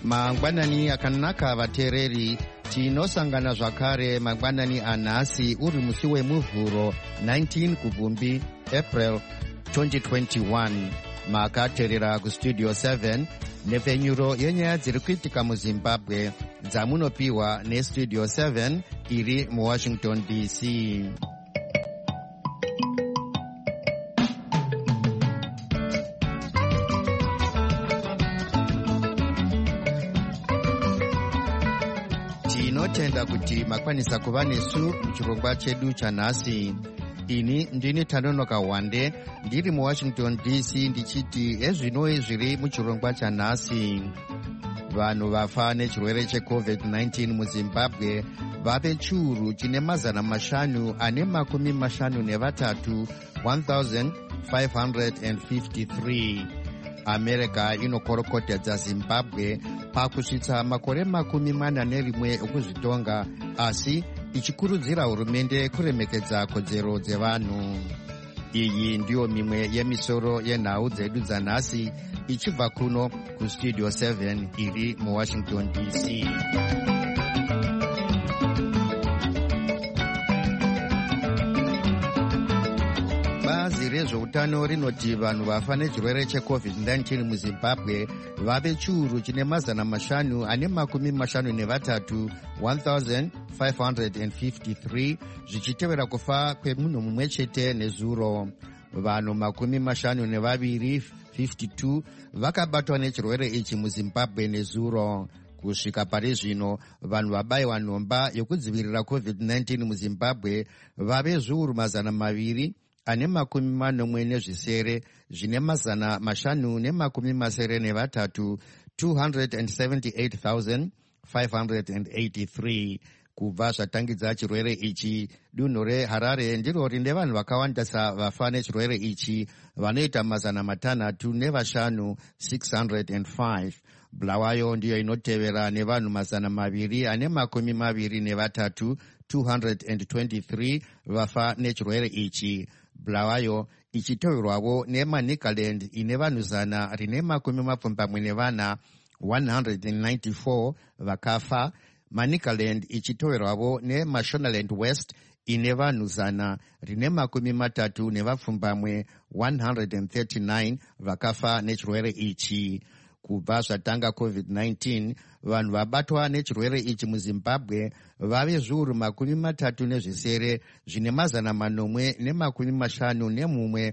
mangwanani akanaka vateereri, tinosangana zvakare mangwanani anhasi uri musi wemuvhuro 19 kubvumbi April 2021. makateerera kustudio 7 nepfenyuro yenyaya dziri kuitika muzimbabwe dzamunopiwa nestudio 7 iri muwashington dc. tinotenda kuti makwanisa kuva nesu muchirongwa chedu chanhasi. ini ndini Tanonoka Wande ndiri muwashington dc ndichiti ezvinoi zviri muchirongwa chanhasi. vanhu vafa nechirwere checovid-19 muzimbabwe vave chiuru chine 553 1553. america inokorokotedza zimbabwe pakusvitsa makore 41 ekuzvitonga, asi ichikurudzira hurumende kuremekedza kodzero dzevanhu. iyi ndiyo mimwe yemisoro yenhau dzedu dzanhasi ichibva kuno kustudio 7 iri muwashington dc. bazi rezveutano rinoti vanhu vafa nechirwere checovid-19 muzimbabwe vave chiuru chine 553 1553, zvichitevera kufa kwemunhu mumwe chete nezuro. vanhu 52 vakabatwa nechirwere ichi muzimbabwe nezuro. kusvika pari zvino vanhu vabayiwa nhomba yokudzivirira covid-19 muzimbabwe vave zviuru 240 zvine 583 278,583. kubva zvatangidza chirwere ichi, dunhu reharare ndiro rine vanhu vakawandisa vafa nechirwere ichi, vanoita 505 605. bulawayo ndiyo inotevera nevanhu 223 223 vafa nechirwere ichi. bulawayo ichiteverwavo nemanicaland ine vanhu 174 194 vakafa. manicaland ichiteverwavo nemashonaland west ine vanhu 130 139 vakafa nechirwere ichi. kubva zvatanga covid-19 vanhu vabatwa nechirwere ichi muzimbabwe vave zviuru 37 zvine 851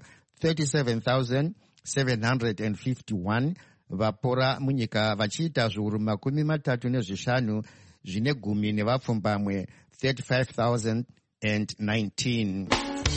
37,751. vapora munyika vachiita zviuru 35 zvine 10 35,019.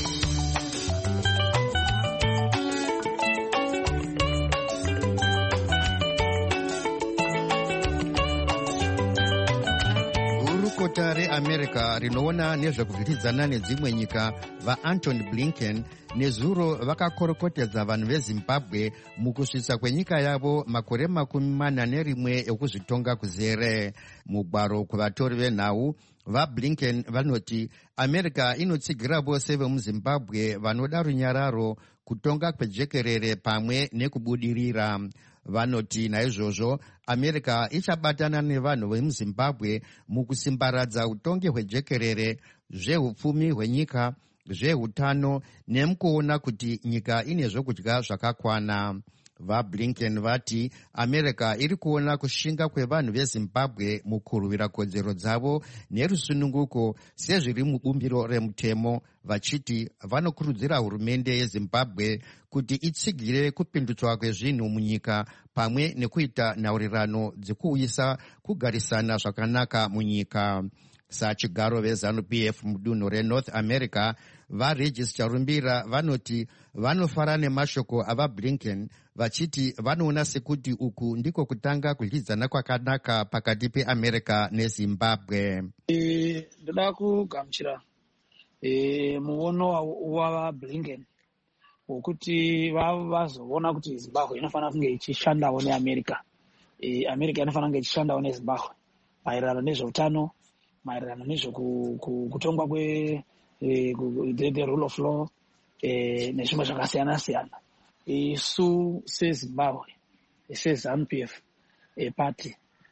gurukota reamerica rinoona nezvekuvhiridzana nedzimwe nyika vaantony blinken nezuro vakakorokotedza vanhu vezimbabwe mukusvitsa kwenyika yavo makore 41 ekuzvitonga kuzere. mugwaro kuvatori venhau vablinken vanoti america inotsigira vose vemuzimbabwe vanoda runyararo, kutonga kwejekerere pamwe nekubudirira. vanoti naizvozvo america ichabatana nevanhu vemuzimbabwe mukusimbaradza utongi hwejekerere, zvehupfumi hwenyika, zveutano nemukuona kuti nyika ine zvokudya zvakakwana. vablinken vati america iri kuona kushinga kwevanhu vezimbabwe mukurwira kodzero dzavo nerusununguko sezviri mubumbiro remutemo, vachiti vanokurudzira hurumende yezimbabwe kuti itsigire kupindutswa kwezvinhu munyika pamwe nekuita nhaurirano dzekuuyisa kugarisana zvakanaka munyika. sachigaro vezanu-pf mudunhu renorth america varegis charumbira vanoti vanofara nemashoko avablinken, vachiti vanoona sekuti uku ndiko kutanga kudyidzana kwakanaka pakati peamerica nezimbabwe. ndoda kugamuchira muono wavablinken wokuti vazoona kuti zimbabwe inofanira kunge ichishandawo neamerica. america inofanira kunge ichishandawo nezimbabwe maererano nezveutano, maererano nezvekutongwa the rule of law nezvimwe zvakasiyana siyana. isu sezimbabwe sezanu-pf party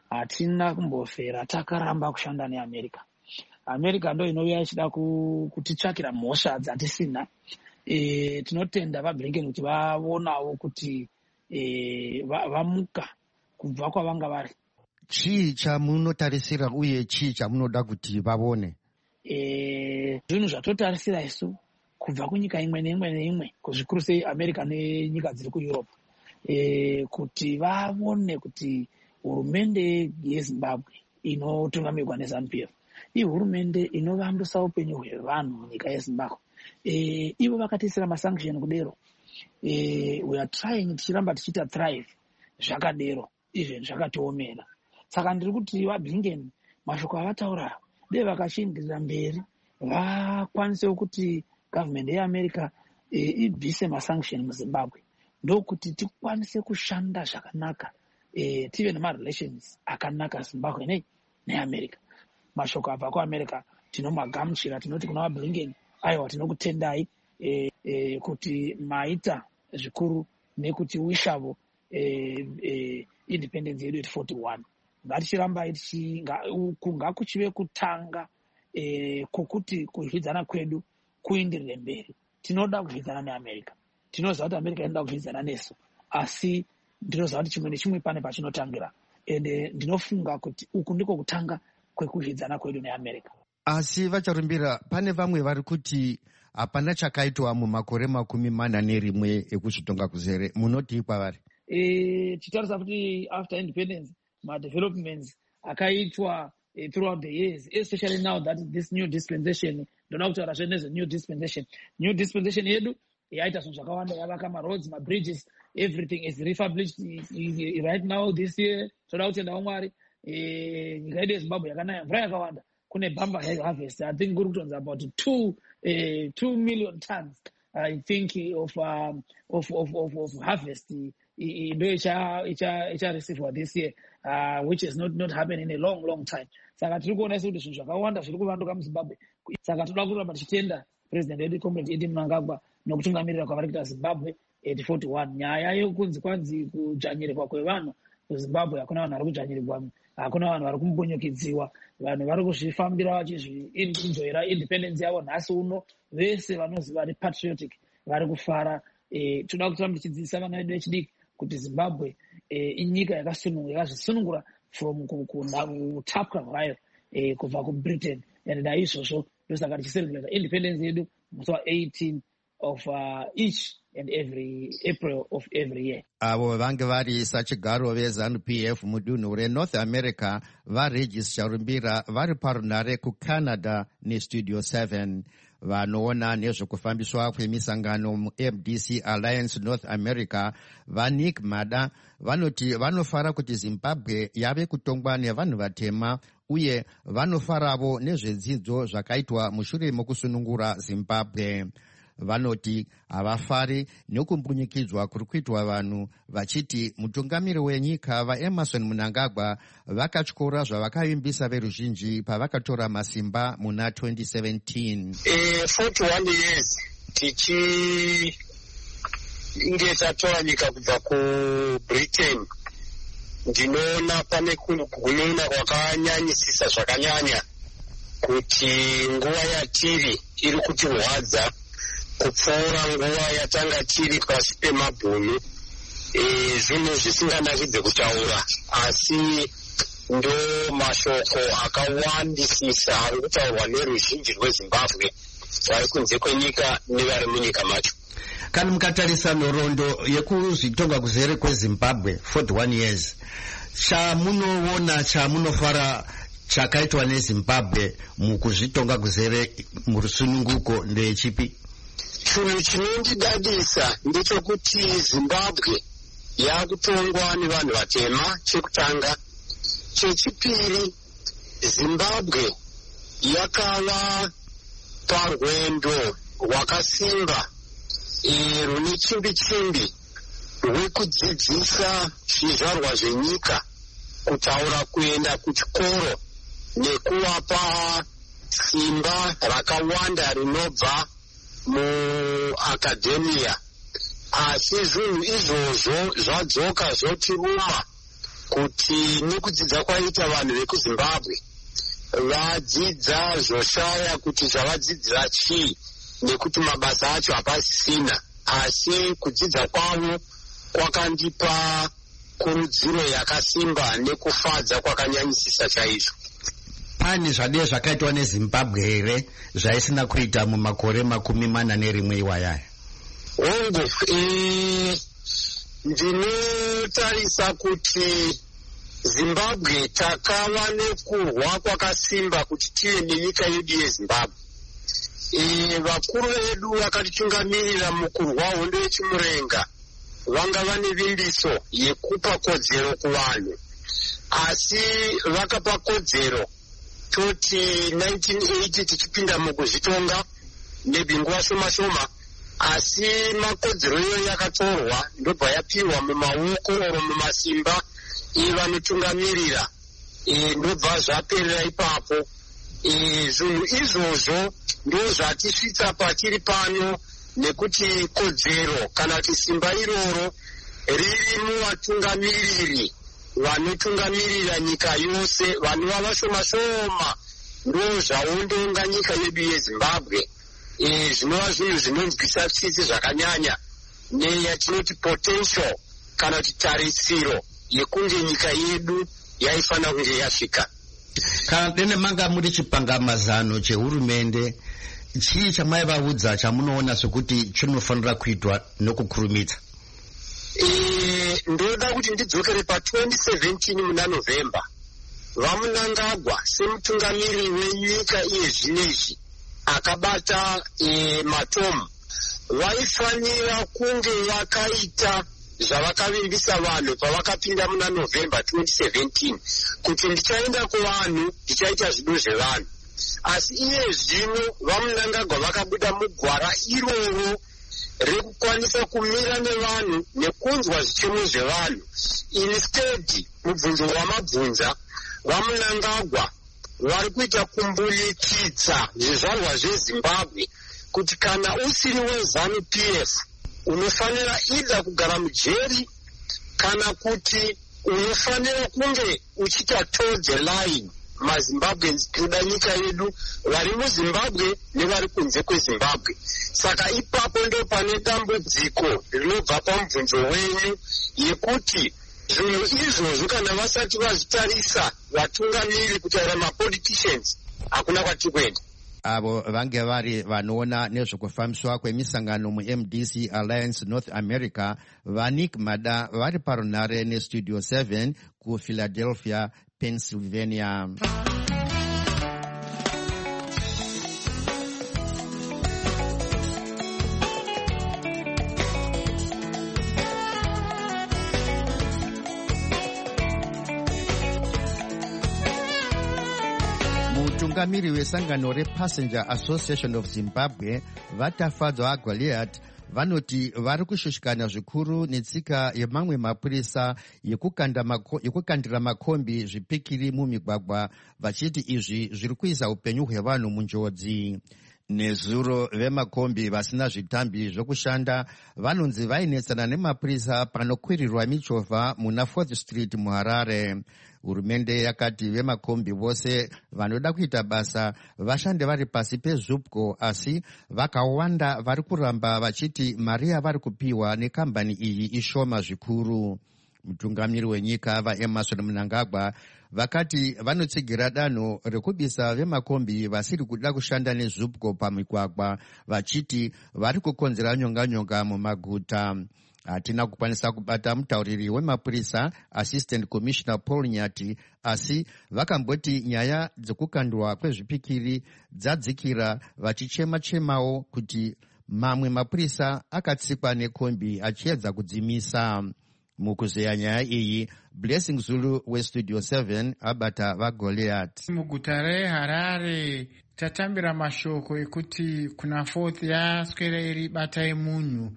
hatina kumbofera, takaramba kushanda neAmerica. America ndo inouya ichida kutitsvakira mhosva dzatisina. Tinotenda vaBlinken kuti vaonawo kuti vamuka kubva kwavanga vari. Chii chamunotarisira uye chii chamunoda kuti vavone? Zvinhu zvatotarisira isu kubva kunyika imwe neimwe neimwe, kuzvikuru sei America nenyika dziri kuEurope, kuti vaone kuti hurumende yeZimbabwe inotungamirwa neZANU-PF ihurumende inovandutsa upenyu hwevanhu munyika yeZimbabwe. Ivo vakatiisira masanction kudero. We are trying, tichiramba tichiita thrive zvakadero, izvi zvakatiomera. Saka ndiri kuti vaBlinken mashoko avataura dei vakachindirira mberi, vakwanisewo kuti government yeAmerica ibvise masanction muZimbabwe, ndokuti tikwanise kushanda zvakanaka, tive nemarelations akanaka Zimbabwe neAmerica. Mashoko abva kuAmerica tinomagamuchira, tinoti kuna vaBlinken, aiwa tinokutendai kuti maita zvikuru nekuti wishavo independence yedu 41. Ngatichiramba ngakuchive kutanga kwokuti kuzvidzana kwedu kuindirire mberi. Tinoda kuzvidzana neAmerica, tinoziva kuti America inoda kuzvidzana nesu, asi ndinoziva kuti chimwe nechimwe pane pachinotangira, ende ndinofunga kuti uku ndiko kutanga kwekuzvidzana kwedu neAmerica. Asi vacharumbira, pane vamwe vari kuti hapana chakaitwa mumakore 41 ekuchitonga kuzere. Munoti kwavari? Titarisa kuti after independence developments akaitwa throughout the years, especially now that this new dispensation, ndona kutaura zvenezve new dispensation yedu yaita zvinhu zvakawanda, yavaka maroads, mabridges, everything is refurbished right now. This year toda kutenda vaMwari, nyika yedu yeZimbabwe yakanaya mvura yakawanda, kune bamba harvest, I think kuri kutonza about 2 million tons I think of harvest ndo icha receive this year, which is not happening in a long time. Saka tiri kuona kuti zvinhu zvakawanda zviri kuvanduka muZimbabwe. Saka toda kuramba tichitenda president wedu Comrade Eddie Mnangagwa nokutungamirira kwavari kuita Zimbabwe 41. Nyaya yekunzi kwanzi kudzvanyirirwa kwevanhu kuZimbabwe, hakuna vanhu vari kudzvanyirirwa, hakuna vanhu vari kumbunyikidziwa, vanhu vari kuzvifambira vachizvienjoyera independence yavo. Nhasi uno vese vanozi vari patriotic vari kufara. Toda kuti tichidzidzisa vana vedu vechidiki kuti Zimbabwe inyika yakazvisunungura from kutapwa kwayo kubva kuBritain, and naizvozvo ndosaka tichicelebrate independence yedu musi wa18 of each and every April of every year. Avo vange vari sachigaro veZANU-PF mudunhu reNorth America vaRegis Rumbira vari parunhare kuCanada neStudio 7. Vanoona nezvekufambiswa kwemisangano muMDC Alliance North America vaNick Mada vanoti vanofara kuti Zimbabwe yave kutongwa nevanhu vatema, uye vanofaravo nezvedzidzo zvakaitwa mushure mokusunungura Zimbabwe. Vanoti havafari nekumbunyikidzwa kuri kuitwa vanhu, vachiti mutungamiri wenyika vaEmmerson Mnangagwa vakatyora zvavakavimbisa veruzhinji pavakatora masimba muna 2017. 41 years tichinge tatora nyika kubva kuBritain, ndinoona pane kunun'a kwakanyanyisisa zvakanyanya kuti nguva yatiri iri kutirwadza kupfuura nguva yatanga tiri pasi pemabhunu. Zvinhu zvisinganakidze kutaura, asi ndo mashoko akawandisisa ari kutaurwa neruzhinji rweZimbabwe vari kunze kwenyika nevari munyika macho. Kana mukatarisa nhoroondo yekuzvitonga kuzere kweZimbabwe 41 years, chamunoona chamunofara chakaitwa neZimbabwe mukuzvitonga kuzere murusununguko ndechipi? Chinhu chinondidadisa ndechekuti Zimbabwe yakutongwa nevanhu vatema, chekutanga. Chechipiri, Zimbabwe yakava parwendo rwakasimba rune chimbi-chimbi rwekudzidzisa zvizvarwa zvenyika kutaura kuenda kuchikoro nekuvapa simba rakawanda rinobva muakadhemiya. Asi zvinhu izvozvo zvadzoka zvotiruma kuti nekudzidza kwaita vanhu vekuzimbabwe vadzidza zvoshaya kuti zvavadzidzira chii nekuti mabasa acho hapasisina, asi kudzidza kwavo kwakandipa kurudziro yakasimba nekufadza kwakanyanyisisa chaizvo. Pane zvade zvakaitwa neZimbabwe here zvaisina kuita mumakore 41 iwayaya? Hongu, ndinotarisa kuti Zimbabwe takava nekurwa kwakasimba kuti tive nenyika yedu yeZimbabwe. Vakuru vedu vakatitungamirira mukurwa hondo yechimurenga vanga vane vimbiso yekupa kodzero kuvanhu, asi vakapa kodzero toti 1980 tichipinda mukuzvitonga nebinguva shoma shoma, asi makodzero iyoyo yakatorwa ndobva yapiwa mumaoko oro mumasimba vanotungamirira, ndobva zvaperera ipapo. Zvinhu izvozvo ndo zvatisvitsa patiri pano, nekuti kodzero kana kuti simba iroro riri muvatungamiriri vanotungamirira nyika yose, vanova vashoma shoma ndo zvaondonga nyika yedu yeZimbabwe. Zvinova zvinhu zvinonzwisa tsitsi zvakanyanya, neyatinoti potential kana kuti tarisiro yekunge nyika yedu yaifanira kunge yasvika. Kana dene manga muri chipangamazano chehurumende, chii chamaivaudza chamunoona sekuti chinofanira kuitwa nokukurumidza? Ndoda kuti ndidzokere pa2017 muna November. Vamunangagwa semutungamiri wenyika iye zvinezvi akabata matomu, vaifanira kunge vakaita zvavakavimbisa vanhu pavakapinda muna November 2017 kuti ndichaenda kuvanhu ndichaita zvido zvevanhu. Asi iye zvino vamunangagwa vakabuda mugwara iroro rekukwanisa kumira nevanhu nekunzwa zvichemo zvevanhu. Instead, mubvunzo wamabvunza, vamunangagwa vari kuita kumbunikidza zvizvarwa zveZimbabwe kuti kana usiri weZANU PF unofanira ida kugara mujeri, kana kuti unofanira kunge uchita toe the line maZimbabweans kuda nyika yedu, vari muZimbabwe nevari kunze kweZimbabwe. Saka ipapo ndo pane dambudziko rinobva pamubvunzo wenyu yekuti zvinhu izvozvo kana vasati vazvitarisa vatungamiri kutaura mapoliticians hakuna kwatiri kuenda. Avo vange vari vanoona nezvekufambiswa kwemisangano muMDC Alliance North America, vaNick Mada vari parunare neStudio 7 kuPhiladelphia, Pennsylvania. Mutungamiri wesangano rePassenger Association of Zimbabwe, Vatafadzwa Goliath, vanoti vari kushushikana zvikuru netsika yemamwe mapurisa yekukandira makombi zvipikiri mumigwagwa, vachiti izvi zviri kuisa upenyu hwevanhu munjodzi. Nezuro vemakombi vasina zvitambi zvokushanda vanonzi vainetsana nemapurisa panokwirirwa michovha muna 4th Street muHarare. Hurumende yakati vemakombi vose vanoda kuita basa vashande vari pasi peZUPCO, asi vakawanda vari kuramba vachiti mari yavari kupiwa nekambani iyi ishoma zvikuru. Mutungamiri wenyika vaEmmerson Mnangagwa vakati vanotsigira danho rekubisa vemakombi vasiri kuda kushanda neZUPCO pamigwagwa, vachiti vari kukonzera nyonganyonga mumaguta. Hatina kukwanisa kubata mutauriri wemapurisa Assistant Commissioner Paul Nyati, asi vakamboti nyaya dzekukandwa kwezvipikiri dzadzikira, vachichema-chemawo kuti mamwe mapurisa akatsikwa nekombi achiedza kudzimisa. Mukuzeya nyaya iyi, Blessing Zulu weStudio 7 abata vaGoliath. Muguta reHarare tatambira mashoko ekuti kuna 4th yaswera iri bata yemunhu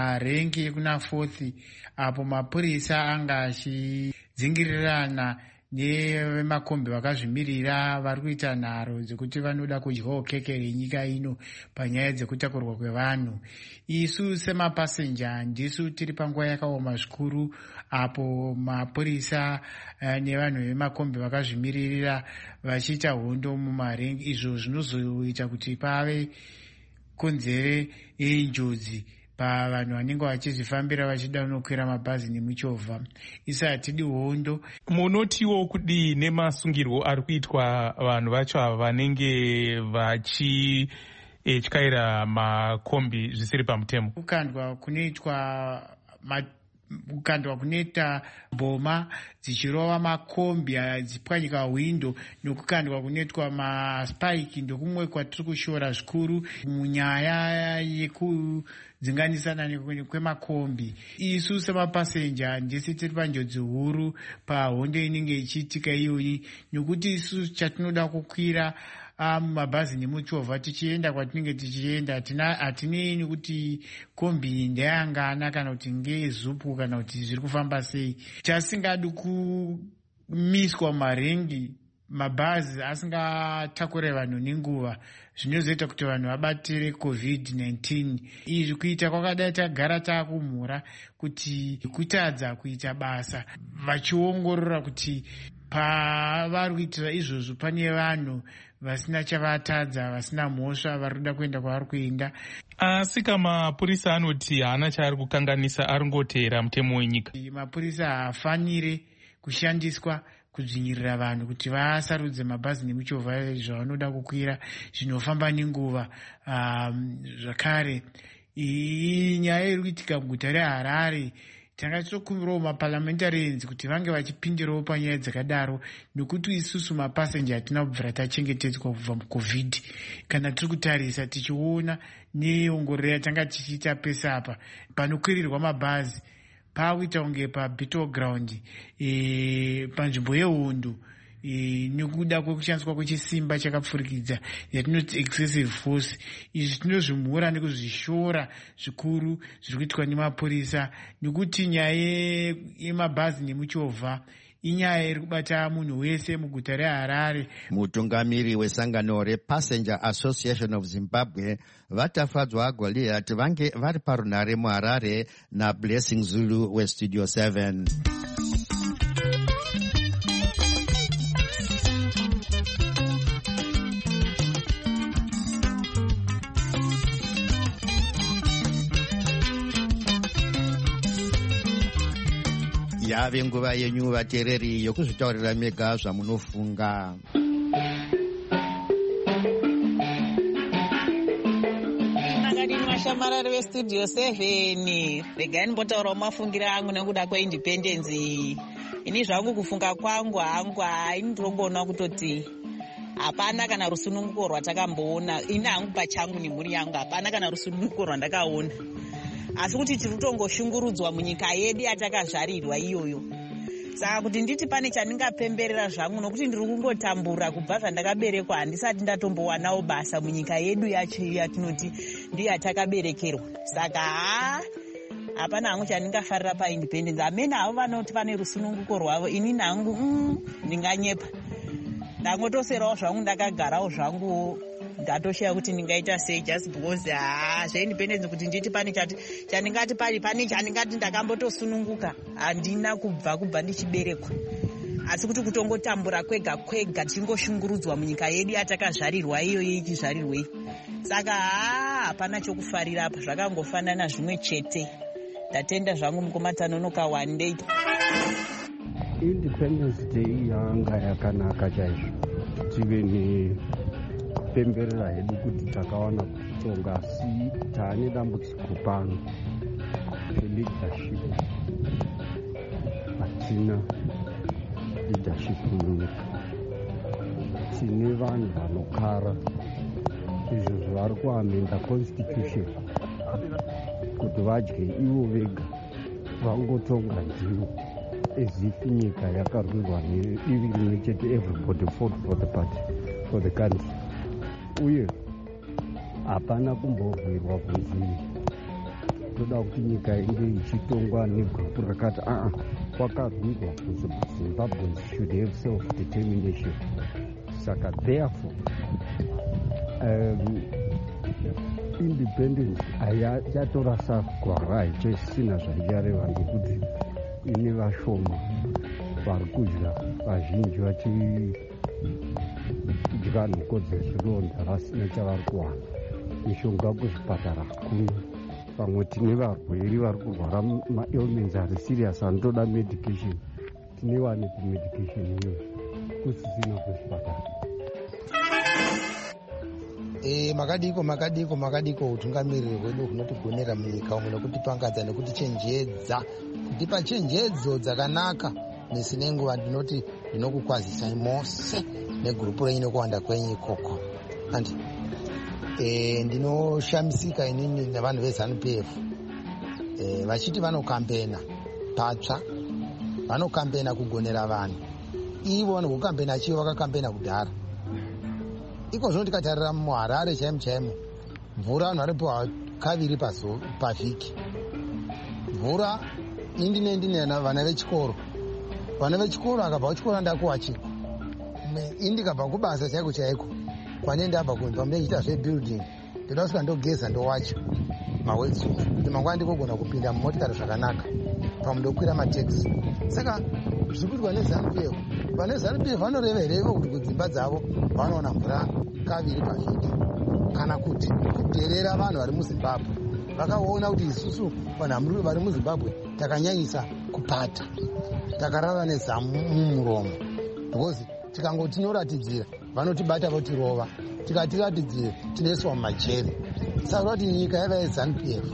parengi kuna 4th, apo mapurisa anga achidzingirirana nevemakombi vakazvimirira vari kuita nharo dzekuti vanoda kudyawo keke renyika ino panyaya dzekutakurwa kwevanhu. Isu semapasenja handisu tiri panguva yakaoma zvikuru apo mapurisa nevanhu vemakombi vakazvimiririra vachiita hondo mumarengi, izvo zvinozoita kuti pave konzere yenjodzi pavanhu vanenge vachizvifambira vachida kunokwira mabhazi nemuchovha. Isa hatidi hondo. Munotiwo kudii nemasungirwo ari kuitwa vanhu vacho ava vanenge vachityaira makombi zvisiri pamutemo? Kukandwa kunoita mboma dzichirova makombi dzipwanyika hwindo, nokukandwa kunoitwa maspike ndokumwe kwatiri kushora zvikuru munyaya yekudzinganisana kwemakombi. Isu semapasenja handisi tiri panjodzi huru pahondo inenge ichiitika iyoyi, nokuti isu chatinoda kukwira mabhazi nemuchovha tichienda kwatinenge tichienda. Hatinei kuti kombi ndeyangana kana kuti ngeyezupu kana kuti zviri kufamba sei. Chasingadi kumiswa marengi mabhazi asingatakure vanhu nenguva, zvinozoita kuti vanhu vabatire COVID-19. Izvi kuita kwakadai tagara taakumhura kuti kutadza kuita basa, vachiongorora kuti pavari kuitira izvozvo pane vanhu vasina chavatadza, vasina mhosva, vari kuda kuenda kwavari kuenda. Asi mapurisa anoti haana chaari kukanganisa, ari ngoteera mutemo wenyika. Mapurisa haafanire kushandiswa kudzvinyirira vanhu kuti vasarudze mabhazi nemuchovha zvavanoda kukwira zvinofamba nenguva. Zvakare nyaya iri kuitika muguta reHarare, tanga tichokumbirawo maparliamentarians kuti vange vachipindirawo panyaya dzakadaro, nokuti isusu mapasenja hatina kubvira tachengetedzwa kubva muCovid. Kana tiri kutarisa tichiona neongororo yatanga tichiita pese apa panokwirirwa mabhazi pakuita kunge pabattleground panzvimbo yehondo, nekuda kwekushandiswa kwechisimba chakapfurikidza yatinoti excessive force. Izvi tinozvimhura nekuzvishora zvikuru zviri kuitwa nemapurisa, nekuti nyaya yemabhazi nemuchovha inyaya iri kubata munhu wese muguta reHarare. Mutungamiri wesangano rePassenger Association of Zimbabwe vatafadzwa Goliath vange vari parunhare muHarare naBlessing Zulu weStudio 7. Yave nguva yenyu vateereri yokuzvitaurira mega zvamunofunga. Vashamarari veStudio 7, regai ndimbotaurawo mafungira angu nekuda kweindependence. Ini zvangu kufunga kwangu ini ndinongoona kutoti hapana kana rusununguko rwatakamboona. Ini hangu pachangu nemhuri yangu hapana kana rusununguko rwandakaona, asi kuti tiri kutongoshungurudzwa munyika yedu yatakazvarirwa iyoyo. Saka kuti nditi pane chandingapemberera zvangu, nokuti ndiri kungotambura kubva zvandakaberekwa, handisati ndatombowanawo basa munyika yedu yacho yatinoti ndiyo yatakaberekerwa. Saka hapana hangu chandingafarira paindependence. Amene avo vanoti pane rusununguko rwavo, ini nangu ndinganyepa. Ndangotoserawo zvangu ndakagarawo zvangu, ndatoshaya kuti ndingaita sei, just because zveindependence kuti nditi pane chandingati pane chandingati ndakambotosununguka handina kubva ndichiberekwa. Asi kuti kutongotambura kwega tichingoshungurudzwa munyika yedu yatakazvarirwa iyoyo ichizvarirwei. Saka hapana chokufarira apa, zvakangofanana zvimwe chete. Ndatenda zvangu mukomatanonoka one day. Independence Day yanga yakanaka chaizvo, tive nepemberera hedu kuti takawana kutonga, asi taane dambudziko pano leadership. Hatina leadership munyika, tine vanhu vanokara izvo zvavari kuamenda constitution kuti vadye ivo vega, vangotonga ndivo as if nyika yakarwirwa nedivi rimwe chete, everybody fought for the party, for the country. Uye hapana kumbobvirwa kunzi toda kuti nyika inge ichitongwa negrupu rakati kwakarwirwa kuti Zimbabweans should have self-determination. Saka therefore independence yatorasa gwara ichisina zvaijareva ngekuti ine vashoma vari kudya vazhinji vachidya nhoko dzezvironda vasina chavari kuwana. Mishonga kuzvipatara hakuna. Pamwe tine varwere vari kurwara maailments ari serious anotoda medication. Tine wanepi medication iyoyo kusisina kuzvipatara. makadiko utungamiriri hwedu hunotigonera munyika umwe nekutipangadza kutipa chenjedzo dzakanaka. Nesine nguva ndinoti ndinokukwazisai mose negurupu renyu nekuwanda kwenyu ikoko. Andi ndinoshamisika inini nevanhu veZANU-PF vachiti vanokambena patsva, vanokambena kugonera vanhu. Ivo vanokukambena chivo vakakambena kudhara. Ikozvo ndikatarira muHarare chaimo mvura vanhu varipiwa kaviri pavhiki. Mvura indine vana vechikoro. Vana vechikoro akabva kuchikoro ndakuwa chiko. Indikabva kubasa chaiko kwane ndabva kuimba munechita zvebuilding. Ndoda kusvika ndogeza ndowacho mawetsuit kuti mangwana ndikogona kupinda mumotikari zvakanaka pamundokwira mateksi. Saka zvirikuitwa neZANU-PF, vane ZANU-PF vanoreverevo kuti kudzimba dzavo vanoona mvura kaviri pavhiki, kana kuti kuterera vanhu vari muZimbabwe vakaona kuti isusu vanhu vari muZimbabwe takanyanyisa kupata, takarara nezamu mumuromo, because tikangotinoratidzira vanotibata votirova, tikatiratidzira tinoiswa mumajeri. Saka kuti nyika yava yeZANU-PF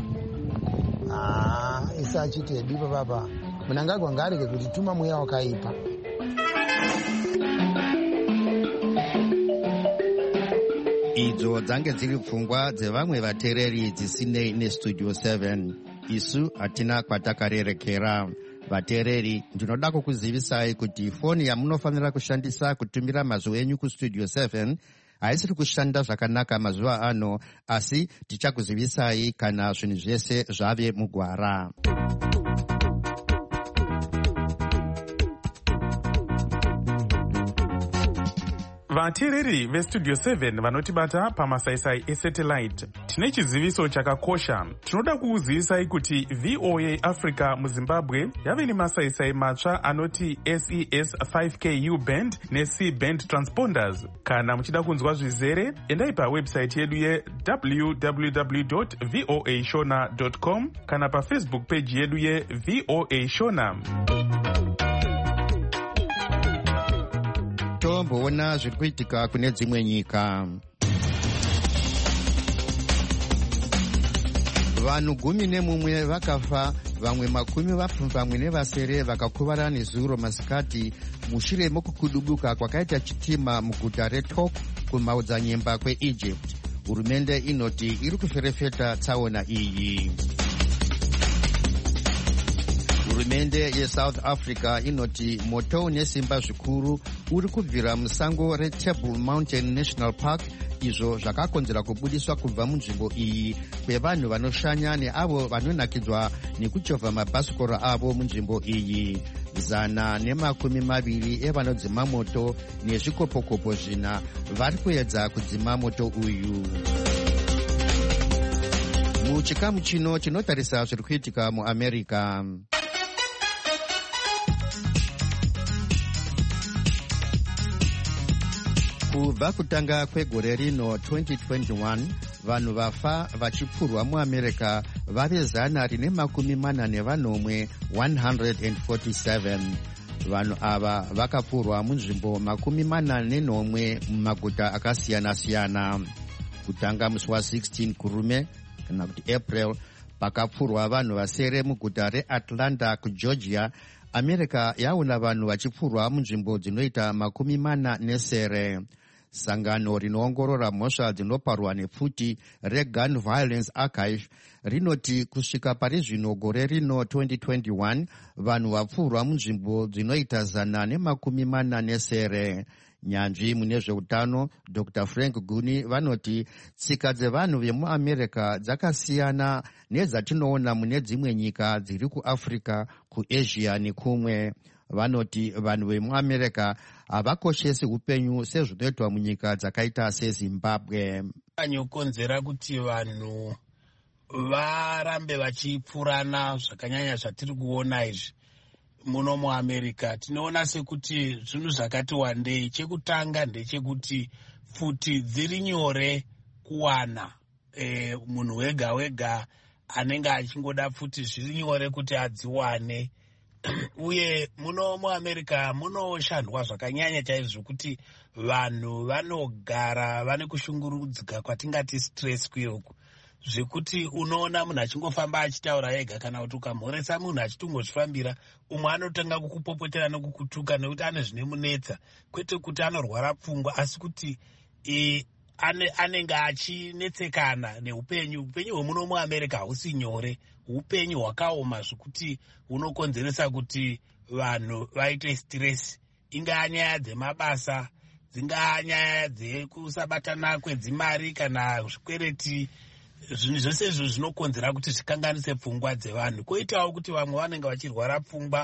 isachitebi baba munangagwa ngareke kuti tuma mweya wakaipa. Idzo dzange dziri pfungwa dzevamwe vateereri dzisinei neStudio 7. Isu hatina kwatakarerekera. Vateereri, ndinoda kukuzivisai kuti foni yamunofanira kushandisa kutumira mazwi enyu kuStudio 7 haisiri kushanda zvakanaka mazuva ano, asi tichakuzivisai kana zvinhu zvese zvave mugwara. Vateereri veStudio 7 vanotibata pamasaisai esatellite, tine chiziviso chakakosha. Tinoda kukuzivisai kuti VOA Africa muZimbabwe yave nemasaisai matsva anoti SES 5K U-band neC-band transponders. Kana muchida kunzwa zvizere, endai pawebsite yedu www.voashona.com kana paFacebook page yedu yeVOA Shona. Tomboona zviri kuitika kune dzimwe nyika. Vanhu 11 vakafa, vamwe 10 vapfumbamwe nevasere vakakuvara nezuro masikati mushure mokukudubuka kwakaita chitima muguta reTok kumaodzanyemba kweEgypt. Hurumende inoti iri kuferefeta tsaona iyi. Hurumende yeSouth Africa inoti moto une simba zvikuru uri kubvira musango reTable Mountain National Park, izvo zvakakonzera kubudiswa kubva munzvimbo iyi kwevanhu vanoshanya neavo vanonakidzwa nekuchovha mabhasikoro avo munzvimbo iyi. 120 evanodzima moto nezvikopokopo 4 vari kuedza kudzima moto uyu. Muchikamu chino chinotarisa zviri kuitika muAmerica. Kubva kutanga kwegore rino 2021, vanhu vafa vachipfurwa muAmerica vave 147. Vanhu ava vakapfurwa munzvimbo 41 mumaguta akasiyana-siyana. Kutanga musi wa16 kurume kana kuti April, pakapfurwa vanhu vasere muguta reAtlanta kuGeorgia. America yaona vanhu vachipfurwa munzvimbo dzinoita 40. Sangano rinoongorora mhosva dzinoparwa nepfuti reGun Violence Archive rinoti kusvika pari zvino gore rino 2021, vanhu vapfurwa munzvimbo dzinoita 147. nyanzvi mune zveutano Dr. Frank Guni vanoti tsika dzevanhu vemuamerica dzakasiyana nedzatinoona mune dzimwe nyika dziri kuafrica, kuasia nekumwe. Vanoti vanhu vemuamerica havakoshesi upenyu sezvinoitwa munyika dzakaita sezimbabwe. Anokonzera kuti vanhu varambe vachipfurana zvakanyanya zvatiri kuona izvi muno muamerica. Tinoona sekuti zvinhu zvakati wandei. Chekutanga ndechekuti futi dziri nyore kuwana. Munhu wega wega anenge achingoda futi zviri nyore kuti adziwane. Uye muno muamerica munoshandwa zvakanyanya chaizvo kuti vanhu vanogara vane kushungurudzika kwatingati stress kwiroku, zvekuti unoona munhu achingofamba achitaura ega, kana kuti ukamhoresa munhu achitongozvifambira umwe anotanga kukupopotera nekukutuka nekuti ane zvinemunetsa, kwete kuti anorwara pfungwa asi kuti anenge achinetsekana neupenyu. Upenyu hwemuno muamerica hausi nyore, upenyu hwakaoma zvekuti hunokonzeresa kuti vanhu vaite stress, ingaa nyaya dzemabasa, dzingaa nyaya dzekusabatana kwedzimari kana zvikwereti. Zvinhu zvose izvo zvinokonzera kuti zvikanganise pfungwa dzevanhu. Koitawo kuti vamwe vanenge vachirwara pfungwa.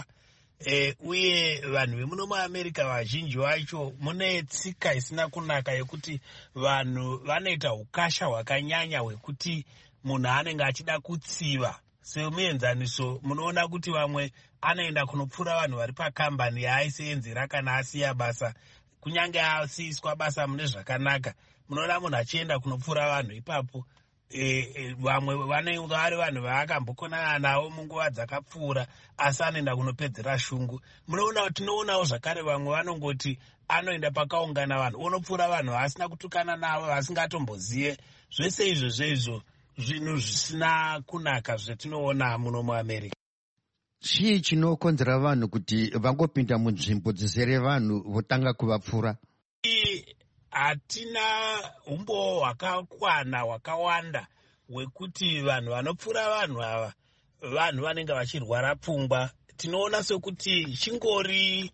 Uye vanhu vemuno muamerica vazhinji vacho mune tsika isina kunaka yekuti vanhu vanoita ukasha hwakanyanya hwekuti munhu anenge achida kutsiva. Semuenzaniso munoona kuti vamwe anoenda kunopfura vanhu vari pakambani yaaisenzera kana asiya basa, kunyange asiyiswa basa mune zvakanaka. Munoona munhu achienda kunopfura vanhu ipapo. Vamwe vanenge vari vanhu vaakambokonana navo munguva dzakapfuura asi anoenda kunopedzera shungu. Tinoonawo zvakare vamwe vanongoti anoenda pakaungana vanhu onopfuura vanhu vaasina kutukana navo, vasingatombozive. Zvese izvo zvinhu zvisina kunaka zvatinoona muno muamerica. Chii chinokonzera vanhu kuti vangopinda munzvimbo dzizere vanhu votanga kuvapfura? Hatina umbo hwakakwana hwakawanda hwekuti vanhu vanopfura vanhu ava vanhu vanenge vachirwara pfungwa. Tinoona sekuti chingori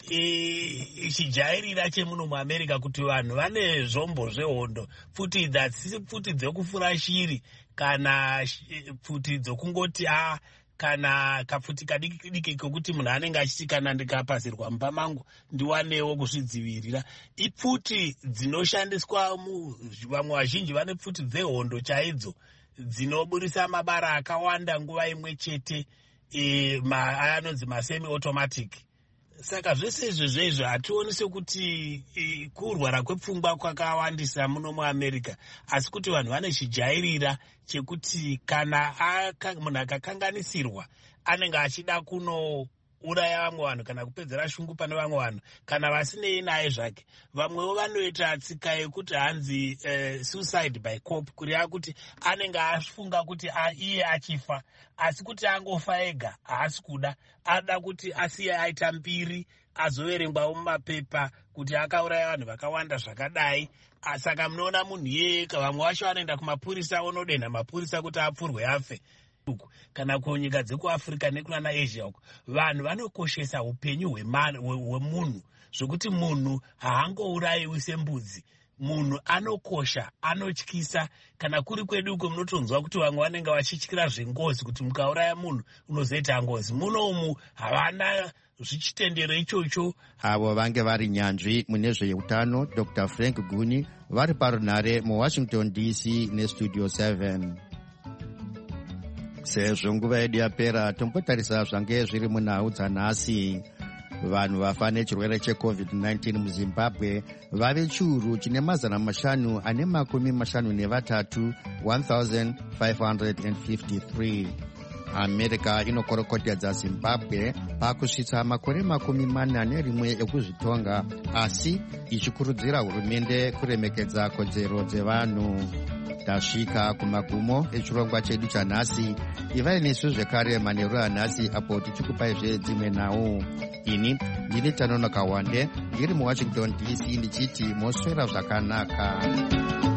chijairira chemuno muamerica kuti vanhu vane zvombo zvehondo, futi idzi hadzisi futi dzekufura shiri kana futi dzokungoti kana kafuti kadiki diki kokuti munhu anenge achiti kana ndikapazirwa mumba mangu ndiwanewo kuzvidzivirira. Ipfuti dzinoshandiswa vamwe vazhinji vane pfuti dzehondo chaidzo dzinoburisa mabara akawanda nguva imwe chete, anonzi masemi automatic. Saka zvese izvo hationi sekuti kurwara kwepfungwa kwakawandisa muno muamerica, asi kuti vanhu vane chijairira chekuti kana munhu akakanganisirwa anenge achida kunouraya vamwe vanhu kana kupedzera shungu pane vamwe vanhu kana vasinei naye zvake. Vamwewo vanoita tsika yekuti hanzi suicide by cop, kureva kuti anenge afunga kuti iye achifa asi kuti angofa ega haasi kuda, ada kuti asiye aita mbiri azoverengwawo mumapepa kuti akauraya vanhu vakawanda zvakadai. Saka munoona munhu yeka, vamwe vacho vanoenda kumapurisa onodenha mapurisa kuti apfurwe afe. Kana kunyika dzekuafrica nekunana asia uko vanhu vanokoshesa upenyu hwemunhu zvokuti munhu haangourayiwi sembudzi. Munhu anokosha, anotyisa. Kana kuri kwedu uko munotonzwa kuti vamwe vanenge vachityira zvengozi kuti mukauraya munhu unozoita ngozi. Muno umu havana zvichitendero ichocho. Avo vange vari nyanzvi mune zveutano Dr. Frank Guni vari parunhare muWashington DC nestudio 7. Sezvo nguva yedu yapera, tombotarisa zvange zviri munhau dzanhasi. Vanhu vafa nechirwere cheCovid-19 muZimbabwe vave chiuru chine 553, 1553. America inokorokotedza Zimbabwe pakusvitsa makore 41 ekuzvitonga, asi ichikurudzira hurumende kuremekedza kodzero dzevanhu. Tasvika kumagumo echirongwa chedu chanhasi. Ivai nesu zvekare manheru anhasi apo tichikupaizve dzimwe nhau. Ini ndini Tanonoka Wande ndiri muWashington DC ndichiti moswera zvakanaka.